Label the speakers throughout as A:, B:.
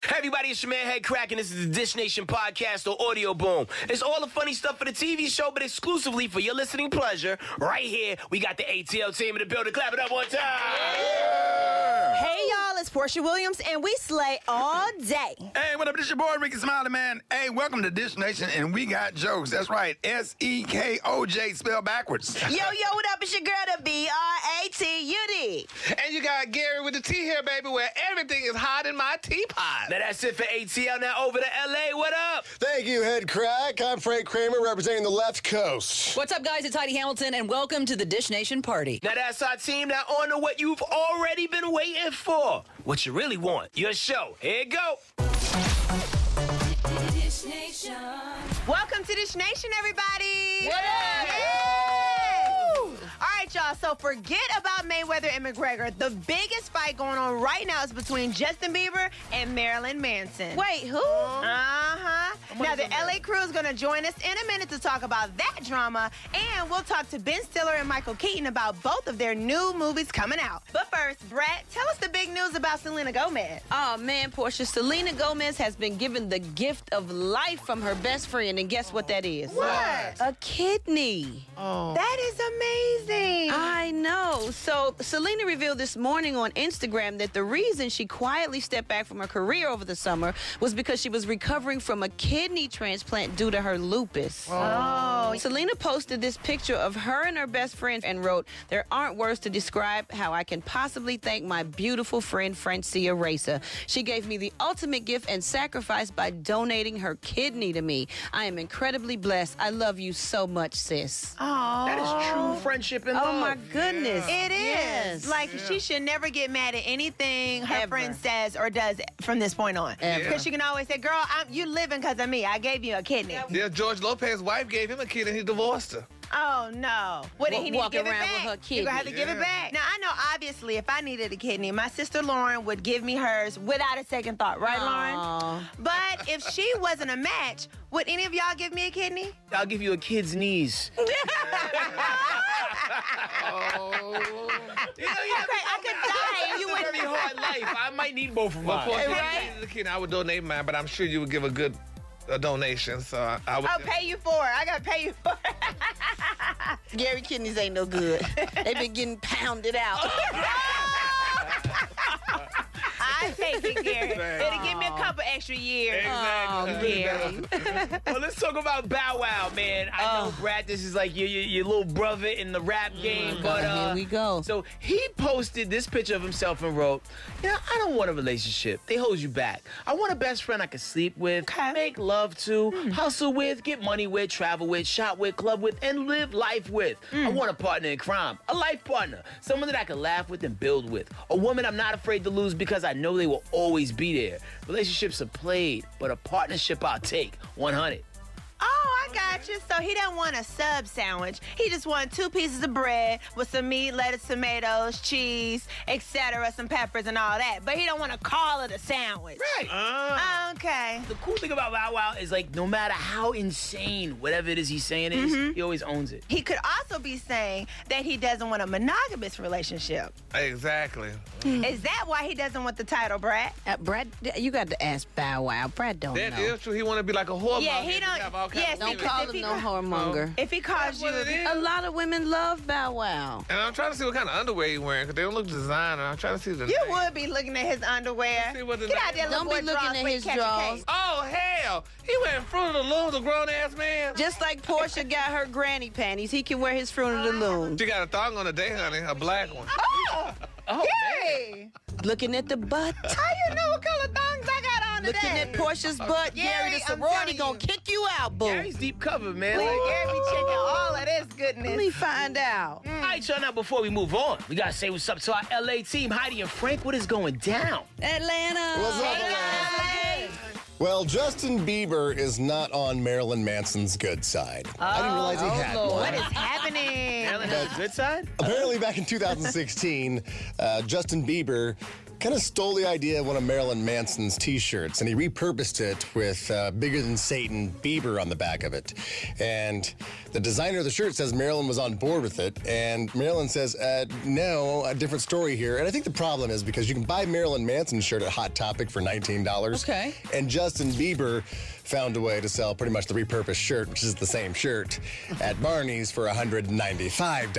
A: Hey everybody, it's your man Head Crack, and this is the Dish Nation podcast or Audio Boom. It's all the funny stuff for the TV show, but exclusively for your listening pleasure. Right here, we got the ATL team in the building. Clap it up one time.
B: Yeah. Hey y'all, it's Portia Williams, and we slay all day.
C: Hey, what up? This your boy Ricky Smiley, man. Hey, welcome to Dish Nation, and we got jokes. That's right, SEKOJ spelled backwards.
B: Yo, what up? It's your girl, the BRATUD.
D: And you got Gary with the T here, baby, where everything is hot in my teapot.
A: Now that's it for ATL. Now over to LA. What up?
E: Thank you, Head Crack. I'm Frank Kramer, representing the left coast.
F: What's up, guys? It's Heidi Hamilton, and welcome to the Dish Nation party.
A: Now that's our team. Now on to what you've already been waiting for. What you really want. Your show. Here you go.
B: Dish Nation. Welcome to Dish Nation, everybody.
A: What up?
B: All right, y'all. So forget about Mayweather and McGregor. The biggest fight going on right now is between Justin Bieber and Marilyn Manson. Wait, who? Now, the LA crew is going to join us in a minute to talk about that drama, and we'll talk to Ben Stiller and Michael Keaton about both of their new movies coming out. But first, Brett, tell us the big news about Selena Gomez.
G: Oh, man, Portia. Selena Gomez has been given the gift of life from her best friend, and guess what that is?
B: What?
G: A kidney.
B: Oh. That is amazing.
G: I know. So Selena revealed this morning on Instagram that the reason she quietly stepped back from her career over the summer was because she was recovering from a kidney transplant due to her lupus.
B: Oh.
G: Selena posted this picture of her and her best friend and wrote, "There aren't words to describe how I can possibly thank my beautiful friend Francia Racer. She gave me the ultimate gift and sacrifice by donating her kidney to me. I am incredibly blessed. I love you so much, sis."
B: Oh.
A: That is true friendship and love.
G: Oh, my goodness.
B: It is.
G: Yes.
B: She should never get mad at anything her friend says or does from this point on.
G: Ever.
B: Because she can always say, girl, you living because of me. I gave you a kidney.
D: Yeah, George Lopez's wife gave him a kid and he divorced her.
B: Oh, no. What did he need to
G: Walk
B: give it
G: around
B: back?
G: with her kidney.
B: You're going to have to give it back. Now, I know, obviously, if I needed a kidney, my sister Lauren would give me hers without a second thought. Right, Lauren? But if she wasn't a match, would any of y'all give me a kidney?
A: I'll give you a kid's knees.
D: Oh.
B: I could die and you
A: It's a
B: wouldn't.
A: very hard life. I might need both of
D: Well,
A: mine.
D: Portia,
B: Right?
D: if you needed a kid, I would donate mine, but I'm sure you would give a good donation. So I would.
B: I'll pay you for it. I got to pay you for it.
G: Gary kidneys ain't no good. They've been getting pounded out.
B: I take it, Gary. It'll give me a couple extra years.
A: Exactly.
B: Gary.
A: Well, let's talk about Bow Wow, man. I know, Brad, this is like your little brother in the rap game, but
G: Here we go.
A: So he posted this picture of himself and wrote, I don't want a relationship. They hold you back. I want a best friend I can sleep with, make love to, hustle with, get money with, travel with, shop with, club with, and live life with. I want a partner in crime, a life partner, someone that I can laugh with and build with, a woman I'm not afraid to lose because I know they will always be there. Relationships are played, but a partnership I'll take 100.
B: Oh, I got you. So he doesn't want a sub sandwich. He just wants 2 pieces of bread with some meat, lettuce, tomatoes, cheese, etc., some peppers and all that. But he don't want to call it a sandwich.
A: Right.
B: Okay.
A: The cool thing about Bow Wow is, like, no matter how insane whatever it is he's saying is, he always owns it.
B: He could also be saying that he doesn't want a monogamous relationship.
D: Exactly.
B: Is that why he doesn't want the title, Brad?
G: Brad, you got to ask Bow Wow. Brad don't
D: That
G: know.
D: is true. He want to be like a whoremonger.
B: Yeah, he don't-
D: Have all kinds
B: yes,
D: of
G: Don't
D: women.
G: call
B: if
G: him
B: he
G: no
B: got-
G: whoremonger.
B: If he calls
D: That's what it
B: you...
D: is.
G: A lot of women love Bow Wow.
D: And I'm trying to see what kind of underwear he's wearing because they don't look designer. I'm trying to see the
B: You
D: name.
B: would be looking at his underwear.
D: See what the
B: Get out
D: name
B: there,
D: is.
B: little
G: Don't be
B: boy
G: looking
B: drawers
G: at
B: where you
G: his
B: catch a
G: drawers.
B: case.
D: Oh, hell. He wearing Fruit of the Loom, the grown-ass man.
G: Just like Portia got her granny panties, he can wear his Fruit of the Loom.
D: She got a thong on today, honey, a black one.
A: Oh,
B: Hey,
G: Looking at the butt.
B: how you know what color thongs I got on today?
G: Looking at Portia's butt. Gary, the
B: I'm
G: sorority
B: telling
G: gonna
B: you.
G: kick you out, boo.
A: Gary's deep cover, man.
B: Like,
A: Like,
B: Gary be checking all of this
G: Let
B: goodness.
G: me find out.
A: all right, y'all, now before we move on, we gotta say what's up to our LA team. Heidi and Frank, what is going down?
G: Atlanta.
E: What's up, Atlanta? Well, Justin Bieber is not on Marilyn Manson's good side. I didn't realize he had
G: Lord.
E: one.
B: What is happening?
A: Marilyn has a good side?
E: Apparently, back in 2016, Justin Bieber kind of stole the idea of one of Marilyn Manson's T-shirts, and he repurposed it with Bigger Than Satan Bieber on the back of it. And the designer of the shirt says Marilyn was on board with it, and Marilyn says, no, a different story here. And I think the problem is because you can buy Marilyn Manson's shirt at Hot Topic for $19.
F: Okay.
E: And Justin Bieber found a way to sell pretty much the repurposed shirt, which is the same shirt, at Barney's for $195.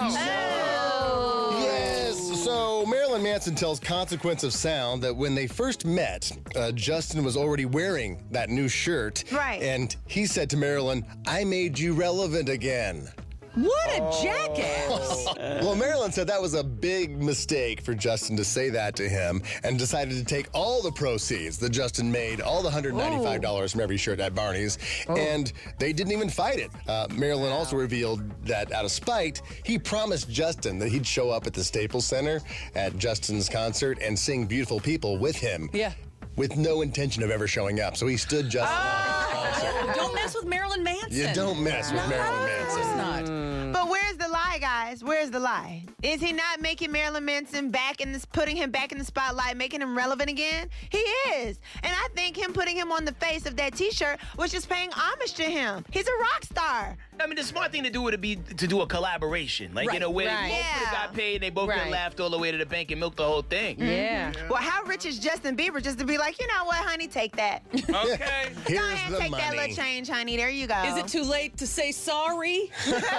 E: Yes, so Marilyn Manson tells Consequence of Sound that when they first met, Justin was already wearing that new shirt.
B: Right.
E: And he said to Marilyn, I made you relevant again.
F: What a jackass.
E: Well, Marilyn said that was a big mistake for Justin to say that to him and decided to take all the proceeds that Justin made, all the $195 from every shirt at Barney's, and they didn't even fight it. Marilyn also revealed that out of spite, he promised Justin that he'd show up at the Staples Center at Justin's concert and sing Beautiful People with him.
F: Yeah.
E: With no intention of ever showing up. So he stood Justin on his concert.
F: Don't mess with Marilyn Manson.
E: You don't mess with Marilyn Manson.
F: It's not.
B: But where's the lie, guys? Where's the lie? Is he not making Marilyn Manson putting him back in the spotlight, making him relevant again? He is. And I think him putting him on the face of that T-shirt was just paying homage to him. He's a rock star.
A: I mean, the smart thing to do would be to do a collaboration. Like, in a way,
B: Right.
A: both could have got paid, and they both could have laughed all the way to the bank and milked the whole thing.
G: Yeah.
B: Well, how rich is Justin Bieber just to be like, you know what, honey, take that.
D: Okay.
B: Go
E: Here's
B: ahead,
E: the
B: take that
E: money.
B: little change, honey. There you go.
F: Is it too late to say sorry?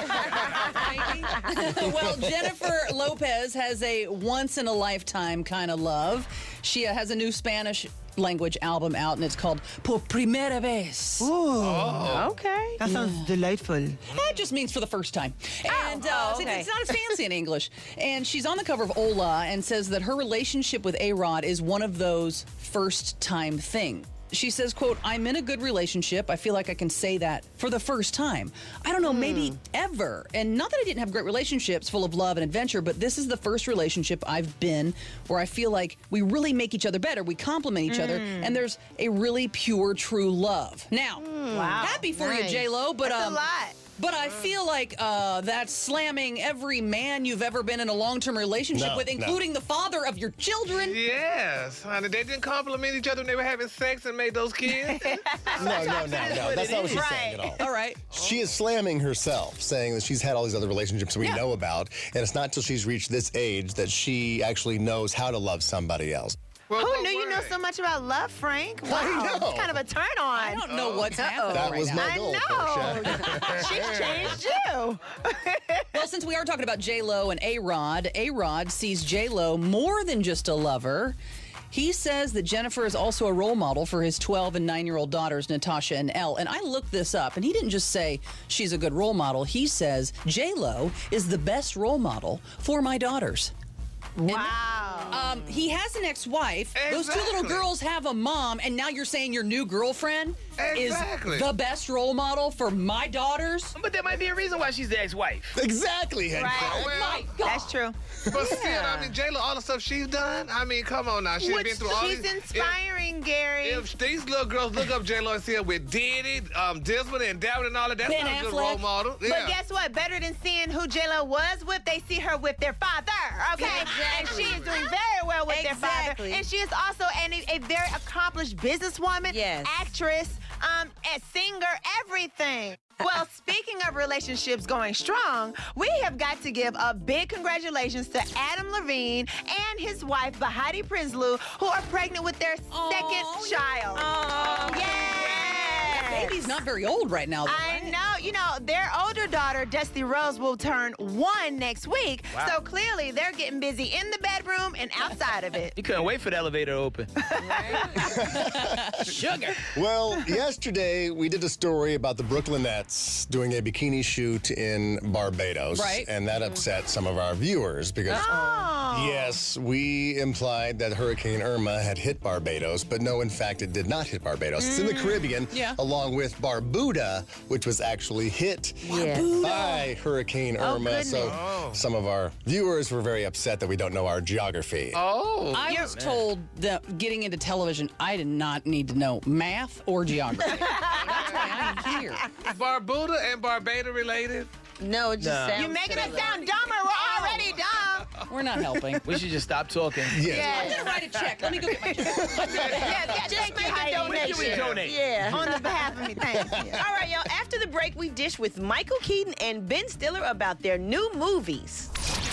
F: Well, Jennifer Lopez has a once-in-a-lifetime kind of love. She has a new Spanish language album out, and it's called Por Primera Vez.
G: Okay.
B: That sounds delightful.
F: That just means for the first time. And
B: okay.
F: it's not as fancy in English. And she's on the cover of Ola and says that her relationship with A-Rod is one of those first-time things. She says, quote, I'm in a good relationship. I feel like I can say that for the first time. I don't know, maybe ever. And not that I didn't have great relationships full of love and adventure, but this is the first relationship I've been where I feel like we really make each other better. We complement each other. And there's a really pure, true love. Now, happy for you, J-Lo, but
B: That's a lot.
F: but I feel like that's slamming every man you've ever been in a long-term relationship with, including the father of your children.
D: Yes, honey. They didn't compliment each other when they were having sex and made those kids.
E: No. That's not what she's saying at all.
F: All right.
E: She is slamming herself, saying that she's had all these other relationships we know about, and it's not until she's reached this age that she actually knows how to love somebody else.
D: Well,
B: Who
D: don't
B: knew you know
D: worry.
B: so much about love, Frank? Wow,
E: I know.
B: it's kind of a turn on.
F: I don't know what's happening
E: That
F: right
E: was
F: now.
E: my goal, Portia.
B: She's changed you.
F: Well, since we are talking about J-Lo and A-Rod, A-Rod sees J-Lo more than just a lover. He says that Jennifer is also a role model for his 12 and 9-year-old daughters, Natasha and Elle. And I looked this up, and he didn't just say she's a good role model. He says J-Lo is the best role model for my daughters.
B: Wow.
F: He has an ex-wife. Those two little
D: Exactly.
F: girls have a mom, and now you're saying your new girlfriend
D: Exactly.
F: is the best role model for my daughters?
A: But there might be a reason why she's the ex-wife.
E: Exactly, Head
B: Right.
E: Crack.
D: Well,
F: My God.
B: That's true.
D: but still, I mean, J-Lo, all the stuff she's done, I mean, come on now. She's been through all
B: She's
D: these.
B: inspiring, Gary.
D: If these little girls look up J-Lo and see her with Diddy, Desmond, and David and all that, that's
F: Ben
D: not a good
F: Affleck.
D: role model.
B: But
D: Yeah.
B: guess what? Better than seeing who J-Lo was with, they see her with their father, okay? And she is doing very well with their father.
G: Exactly.
B: And she is also a very accomplished businesswoman,
G: Yes.
B: actress, a singer, everything. Well, speaking of relationships going strong, we have got to give a big congratulations to Adam Levine and his wife, Bahati Prinsloo, who are pregnant with their second child.
G: Oh,
B: Yes.
F: Baby's not very old right now, though,
B: I
F: right?
B: know. You know, their older daughter, Dusty Rose, will turn 1 next week. So clearly, they're getting busy in the bedroom and outside of it.
A: You couldn't wait for the elevator to open.
F: Sugar.
E: Well, yesterday we did a story about the Brooklynettes doing a bikini shoot in Barbados.
F: Right.
E: And that upset some of our viewers because, yes, we implied that Hurricane Irma had hit Barbados, but no, in fact, it did not hit Barbados. It's in the Caribbean,
F: Yeah.
E: along with Barbuda, which was actually hit by Hurricane Irma. So some of our viewers were very upset that we don't know our geography.
D: Oh.
F: I was told that getting into television, I did not need to know math or geography. That's why I'm here.
D: Barbuda and Barbados related?
G: No, it just sounds
B: You're making us
G: similar.
B: sound dumber. We're already dumb.
F: We're not helping.
A: We should just stop talking.
F: I'm gonna write a check. Let me go get my check.
G: Just make a donation.
A: We donate.
G: Yeah.
B: On the behalf of me, thank you.
G: All right, y'all. After the break, we dish with Michael Keaton and Ben Stiller about their new movies.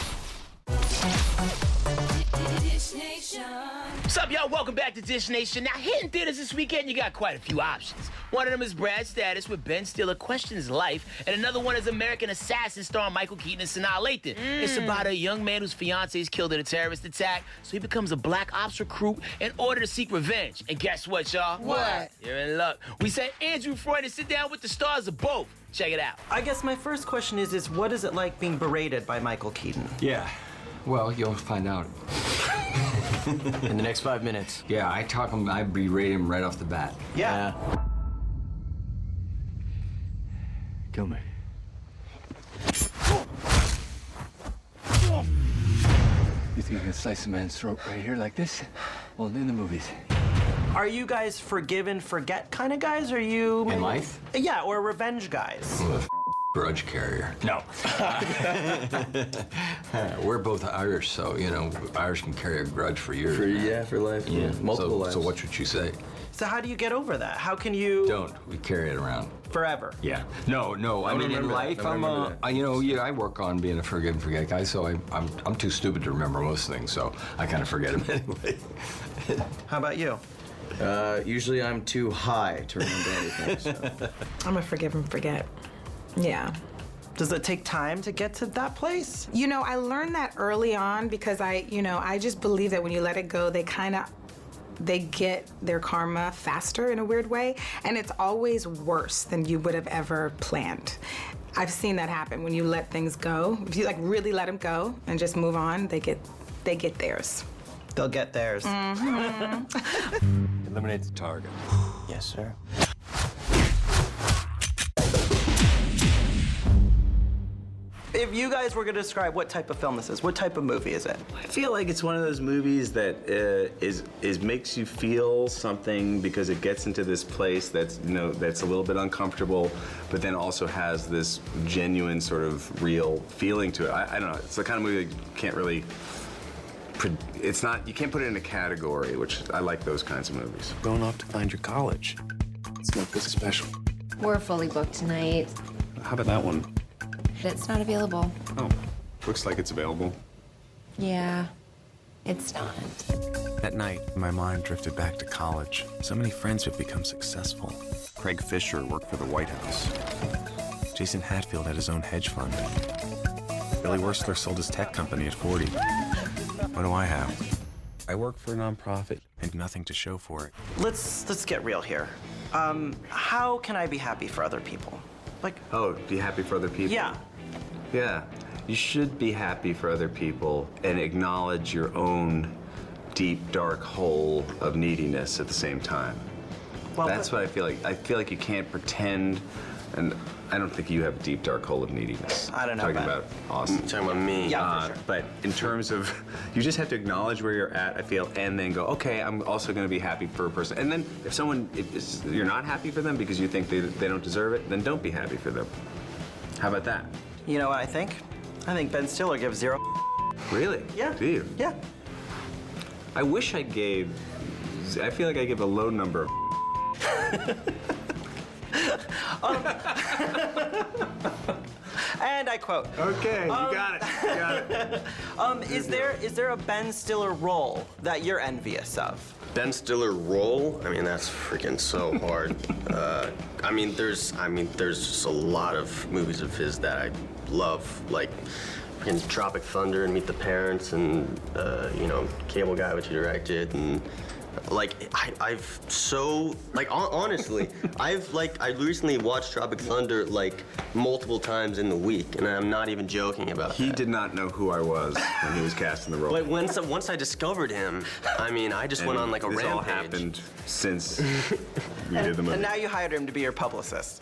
A: What's up, y'all? Welcome back to Dish Nation. Now, hitting theaters this weekend, you got quite a few options. One of them is Brad Status with Ben Stiller questions life, and another one is American Assassin starring Michael Keaton and Sanaa Lathan. It's about a young man whose fiance is killed in a terrorist attack, so he becomes a black ops recruit in order to seek revenge. And guess what, y'all?
G: What?
A: You're in luck. We sent Andrew Freud to sit down with the stars of both. Check it out.
H: I guess my first question is what is it like being berated by Michael Keaton?
I: Yeah. Well, you'll find out.
J: In the next 5 minutes.
I: Yeah, I berate him right off the bat.
H: Yeah.
J: Kill me. You think I can slice a man's throat right here like this? Well, in the movies.
H: Are you guys forgive and forget kind of guys? Or are you...
I: In life?
H: Yeah, or revenge guys?
I: I'm a grudge carrier. No. We're both Irish, so, you know, Irish can carry a grudge for years.
J: For life.
I: Yeah.
J: Multiple lives.
I: So what should you say?
H: So how do you get over that? How can you...
I: Don't. We carry it around.
H: Forever?
I: Yeah. No. I mean, in life, I work on being a forgive and forget guy, so I'm too stupid to remember most things, so I kind of forget them anyway.
H: How about you?
J: Usually I'm too high to remember anything. So.
K: I'm a forgive and forget. Yeah.
H: Does it take time to get to that place?
K: You know, I learned that early on because I just believe that when you let it go, they get their karma faster in a weird way, and it's always worse than you would have ever planned. I've seen that happen when you let things go. If you really let them go and just move on, they get theirs.
H: They'll get theirs.
K: Mm-hmm.
I: Eliminate the target.
J: Yes, sir.
H: If you guys were going to describe what type of film this is, what type of movie is it?
L: I feel like it's one of those movies that is makes you feel something because it gets into this place that's that's a little bit uncomfortable, but then also has this genuine sort of real feeling to it. I don't know. It's the kind of movie that you can't really. You can't put it in a category, which I like those kinds of movies.
J: Going off to find your college. It's not this special.
M: We're fully booked tonight.
L: How about that one?
M: It's not available.
L: Oh, looks like it's available.
M: Yeah, it's not.
N: That night, my mind drifted back to college. So many friends have become successful. Craig Fisher worked for the White House. Jason Hatfield had his own hedge fund. Billy Wursler sold his tech company at 40. What do I have? I work for a nonprofit and nothing to show for it.
H: Let's get real here. How can I be happy for other people?
L: Be happy for other people?
H: Yeah.
L: Yeah. You should be happy for other people and acknowledge your own deep, dark hole of neediness at the same time.
H: Well,
L: that's what I feel like. I feel like you can't pretend, and I don't think you have a deep, dark hole of neediness.
H: I don't know.
L: Talking about Austin.
J: Talking about me.
H: Yeah, for sure.
L: But in terms of, you just have to acknowledge where you're at, I feel, and then go, okay, I'm also going to be happy for a person. And then if you're not happy for them because you think they don't deserve it, then don't be happy for them. How about that?
H: You know what I think? I think Ben Stiller gives zero.
L: Really?
H: Yeah.
L: Do you?
H: Yeah.
L: I wish I feel like I give a low number.
H: And I quote.
L: Okay, you got it.
H: Is there a Ben Stiller role that you're envious of?
J: Ben Stiller role? I mean, that's freaking so hard. There's just a lot of movies of his that I love, like freaking Tropic Thunder and Meet the Parents and Cable Guy, which he directed, and honestly, I recently watched Tropic Thunder multiple times in the week, and I'm not even joking about that.
L: He did not know who I was when he was casting the role.
J: But once I discovered him, I just went on a rampage.
L: This all happened since we did the movie.
H: And now you hired him to be your publicist.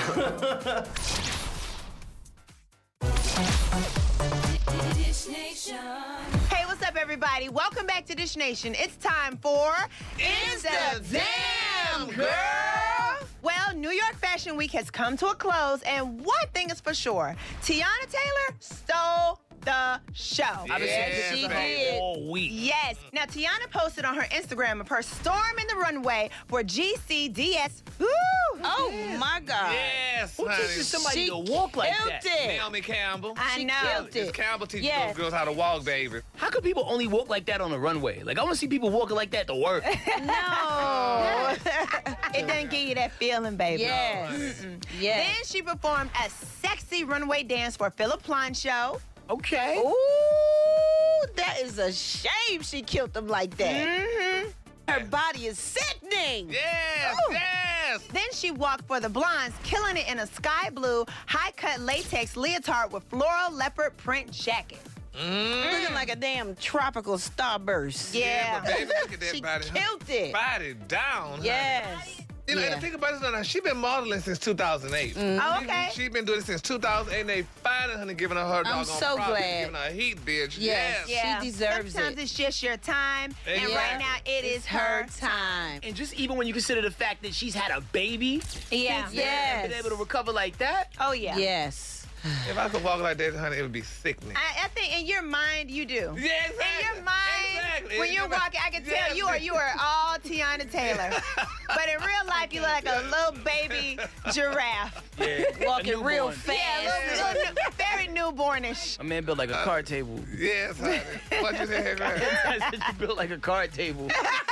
B: Hey, what's up, everybody? Welcome back to Dish Nation. It's time for It's the Damn Girl. Well, New York Fashion Week has come to a close, and one thing is for sure: Tiana Taylor stole the show.
A: I've been seeing
G: she
A: pictures of
G: did.
A: her all week.
B: Yes. Now, Tiana posted on her Instagram of her storming the runway for GCDS. Woo!
G: Oh, my God.
D: Yes,
A: Who
D: honey.
A: teaches somebody
G: She
A: to walk like
G: killed
A: that?
G: it.
D: Naomi Campbell.
B: I know.
G: killed it.
D: Miss Campbell teaches
G: Yes.
D: those girls how to walk, baby.
A: How come people only walk like that on the runway? Like, I want to see people walking like that to work.
B: No. It doesn't give you that feeling, baby.
G: Yes.
B: Then
G: Yes.
B: she performed a sexy runway dance for Philip Plain show.
A: Okay.
G: Ooh, that is a shame she killed him like that. Her body is sickening.
D: Yes,
B: Ooh.
D: yes.
B: Then she walked for the blondes, killing it in a sky blue, high-cut latex leotard with floral leopard print jacket.
G: Looking like a damn tropical starburst.
B: Yeah.
D: But baby, look at that
G: She
D: body.
G: killed it.
D: Body down. honey.
G: Yes.
D: You know, and the thing about it is, she's been modeling since 2008.
B: Oh, okay.
D: She's been doing it since 2008, and they finally giving her doggone
G: so
D: props,
G: glad.
D: giving her a heat, bitch.
G: Yes.
B: Yeah.
G: She deserves
B: Sometimes
G: it.
B: it's just your time, and
D: Exactly.
B: right now it is her time.
A: And just even when you consider the fact that she's had a baby,
B: Yeah.
A: and
G: Yes.
A: been able to recover like that.
B: Oh, yeah.
G: Yes.
D: If I could walk like that, honey, it would be sickening.
B: I think in your mind you do.
D: Yeah, exactly.
B: In your mind,
D: Exactly.
B: when you're
D: In your
B: walking, I can
D: mind.
B: tell you are all Tiana Taylor. But in real life, you look like a little baby giraffe.
A: Yeah.
G: Walking real
A: newborn.
G: fast.
B: Yeah, very newbornish.
A: A man built like a card table.
D: Yes, honey. What you say, Greg?
A: I said you built like a card table.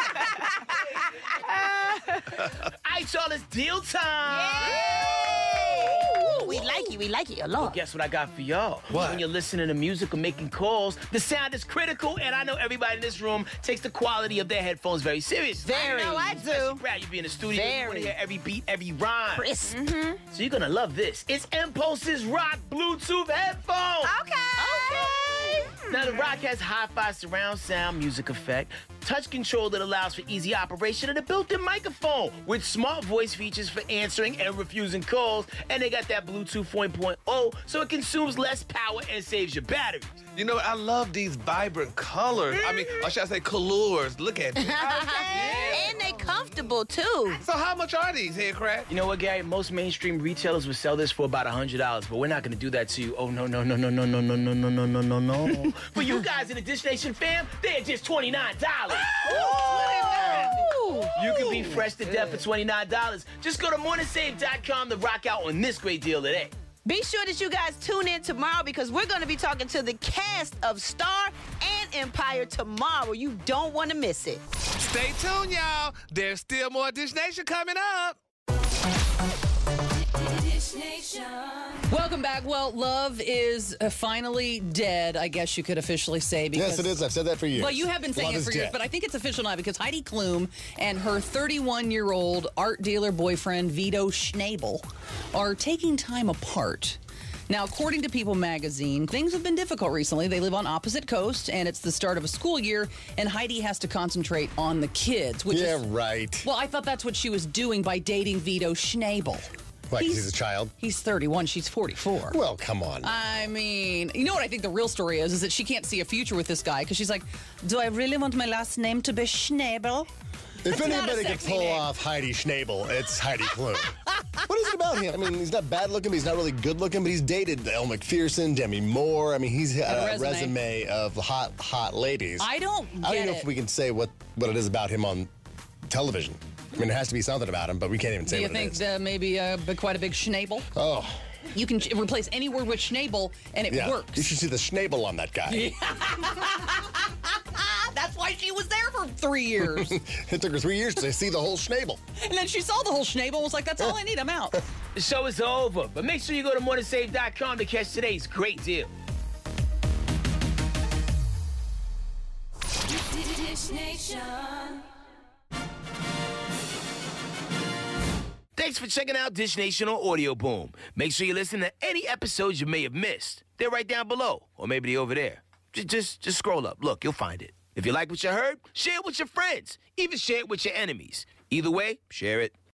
A: All right, y'all, it's deal time.
G: Ooh, we like it a lot.
A: Guess what I got for y'all?
C: What?
A: When you're listening to music or making calls, the sound is critical, and I know everybody in this room takes the quality of their headphones very seriously.
G: Very.
B: No, I do.
A: Especially Brad, you be in the studio, you want
G: Very.
A: to hear every beat, every rhyme.
G: Crisp.
A: So you're gonna love this. It's Impulse's Rock Bluetooth headphones.
B: Okay.
A: Now, the Rock has hi-fi surround sound music effect, touch control that allows for easy operation, and a built-in microphone with smart voice features for answering and refusing calls, and they got that Bluetooth 4.0, so it consumes less power and saves your batteries.
D: You know, I love these vibrant colors. I mean, or should I say colors? Look at them.
G: And they comfortable, too.
D: So how much are these, Head Crack?
A: You know what, Gary? Most mainstream retailers would sell this for about $100, but we're not gonna do that to you. Oh, no. For you guys in the Dish Nation fam, they're just $29. You can be fresh to death for $29. Just go to morningsave.com to rock out on this great deal today.
G: Be sure that you guys tune in tomorrow because we're going to be talking to the cast of Star and Empire tomorrow. You don't want to miss it.
D: Stay tuned, y'all. There's still more Dish Nation coming up.
F: Welcome back. Well, love is finally dead, I guess you could officially say. Because,
E: Yes, it is. I've said that for years.
F: Well, you have been saying
E: Love
F: it
E: is
F: for years,
E: dead.
F: but I think it's official now because Heidi Klum and her 31-year-old art dealer boyfriend, Vito Schnabel, are taking time apart. Now, according to People magazine, things have been difficult recently. They live on opposite coasts, and it's the start of a school year, and Heidi has to concentrate on the kids. Which
E: Yeah,
F: is,
E: right.
F: well, I thought that's what she was doing by dating Vito Schnabel.
E: Why, 'cause he's a child?
F: He's 31. She's 44.
E: Well, come on.
F: I mean, you know what I think the real story is that she can't see a future with this guy because she's like, do I really want my last name to be Schnabel?
E: If
F: That's not a
E: anybody could
F: sexy
E: pull
F: name.
E: off Heidi Schnabel, it's Heidi Klum. What is it about him? I mean, he's not bad looking, but he's not really good looking, but he's dated Elle McPherson, Demi Moore. I mean, he's got a resume of hot ladies.
F: I don't
E: I don't
F: get
E: know
F: it.
E: if we can say what it is about him on television. I mean, there has to be something about him, but we can't even say
F: Do you
E: what it is.
F: think maybe quite a big Schnabel?
E: Oh.
F: You can replace any word with Schnabel and it
E: Yeah.
F: works.
E: You should see the Schnabel on that guy.
F: That's why she was there for 3 years.
E: It took her 3 years to see the whole Schnabel.
F: And then she saw the whole Schnabel and was like, that's all I need, I'm out.
A: The show is over, but make sure you go to morningsave.com to catch today's great deal.
O: Dish Nation.
A: Thanks for checking out Dish Nation on Audio Boom. Make sure you listen to any episodes you may have missed. They're right down below, or maybe they're over there. Just scroll up. Look, you'll find it. If you like what you heard, share it with your friends. Even share it with your enemies. Either way, share it.